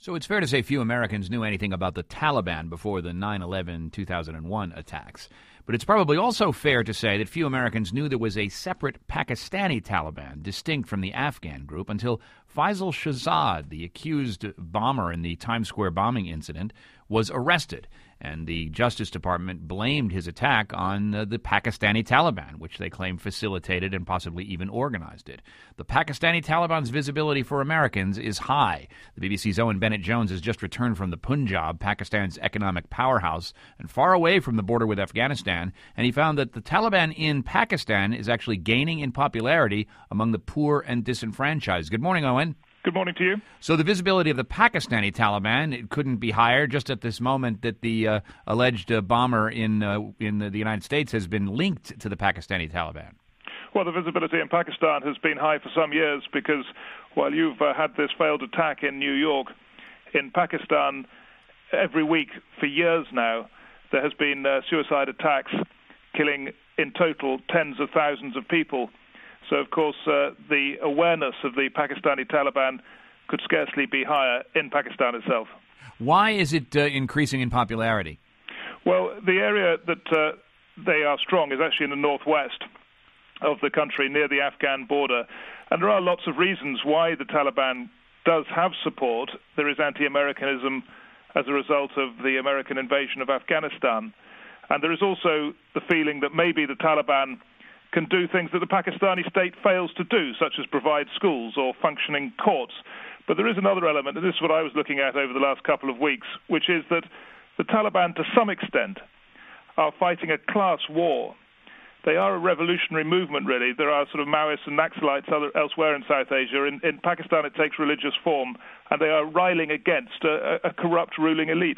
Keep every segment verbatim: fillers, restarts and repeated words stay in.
So it's fair to say few Americans knew anything about the Taliban before the nine eleven two thousand one attacks. But it's probably also fair to say that few Americans knew there was a separate Pakistani Taliban, distinct from the Afghan group, until Faisal Shahzad, the accused bomber in the Times Square bombing incident, was arrested. And the Justice Department blamed his attack on uh, the Pakistani Taliban, which they claim facilitated and possibly even organized it. The Pakistani Taliban's visibility for Americans is high. The B B C's Owen Bennett-Jones has just returned from the Punjab, Pakistan's economic powerhouse, and far away from the border with Afghanistan, and he found that the Taliban in Pakistan is actually gaining in popularity among the poor and disenfranchised. Good morning, Owen. Good morning to you. So the visibility of the Pakistani Taliban, it couldn't be higher just at this moment that the uh, alleged uh, bomber in uh, in the United States has been linked to the Pakistani Taliban. Well, the visibility in Pakistan has been high for some years because while you've uh, had this failed attack in New York, in Pakistan, every week for years now, there has been uh, suicide attacks killing in total tens of thousands of people. So, of course, uh, the awareness of the Pakistani Taliban could scarcely be higher in Pakistan itself. Why is it uh, increasing in popularity? Well, the area that uh, they are strong is actually in the northwest of the country, near the Afghan border. And there are lots of reasons why the Taliban does have support. There is anti-Americanism as a result of the American invasion of Afghanistan. And there is also the feeling that maybe the Taliban can do things that the Pakistani state fails to do, such as provide schools or functioning courts. But there is another element, and this is what I was looking at over the last couple of weeks, which is that the Taliban, to some extent, are fighting a class war. They are a revolutionary movement, really. There are sort of Maoists and Naxalites other, elsewhere in South Asia. In, in Pakistan, it takes religious form, and they are riling against a, a corrupt ruling elite.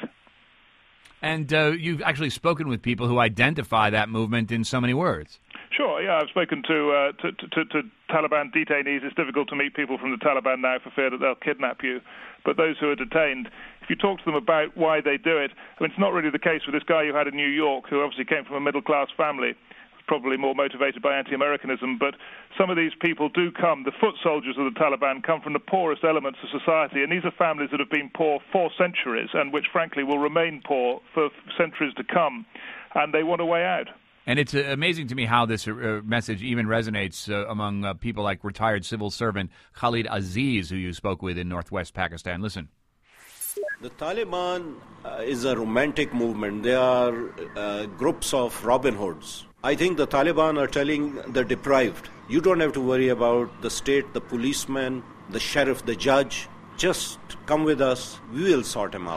And uh, you've actually spoken with people who identify that movement in so many words. Sure, yeah, I've spoken to, uh, to, to, to Taliban detainees. It's difficult to meet people from the Taliban now for fear that they'll kidnap you. But those who are detained, if you talk to them about why they do it, I mean, it's not really the case with this guy you had in New York, who obviously came from a middle-class family, probably more motivated by anti-Americanism, but some of these people do come, the foot soldiers of the Taliban come from the poorest elements of society, and these are families that have been poor for centuries and which, frankly, will remain poor for centuries to come, and they want a way out. And it's uh, amazing to me how this uh, message even resonates uh, among uh, people like retired civil servant Khalid Aziz, who you spoke with in northwest Pakistan. Listen. The Taliban uh, is a romantic movement. They are uh, groups of Robin Hoods. I think the Taliban are telling the deprived, you don't have to worry about the state, the policeman, the sheriff, the judge. Just come with us. We will sort him out.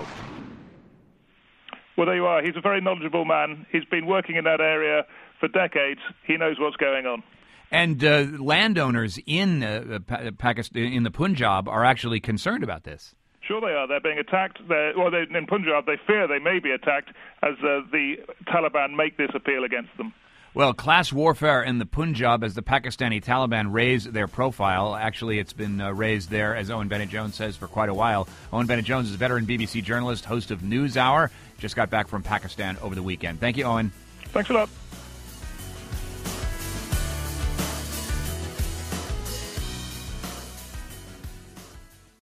Well, there you are. He's a very knowledgeable man. He's been working in that area for decades. He knows what's going on. And uh, landowners in uh, pa- Pakistan, in the Punjab, are actually concerned about this. Sure they are. They're being attacked. They're, well, they, in Punjab, they fear they may be attacked as uh, the Taliban make this appeal against them. Well, class warfare in the Punjab as the Pakistani Taliban raise their profile. Actually, it's been uh, raised there, as Owen Bennett-Jones says, for quite a while. Owen Bennett-Jones is a veteran B B C journalist, host of NewsHour. Just got back from Pakistan over the weekend. Thank you, Owen. Thanks a lot.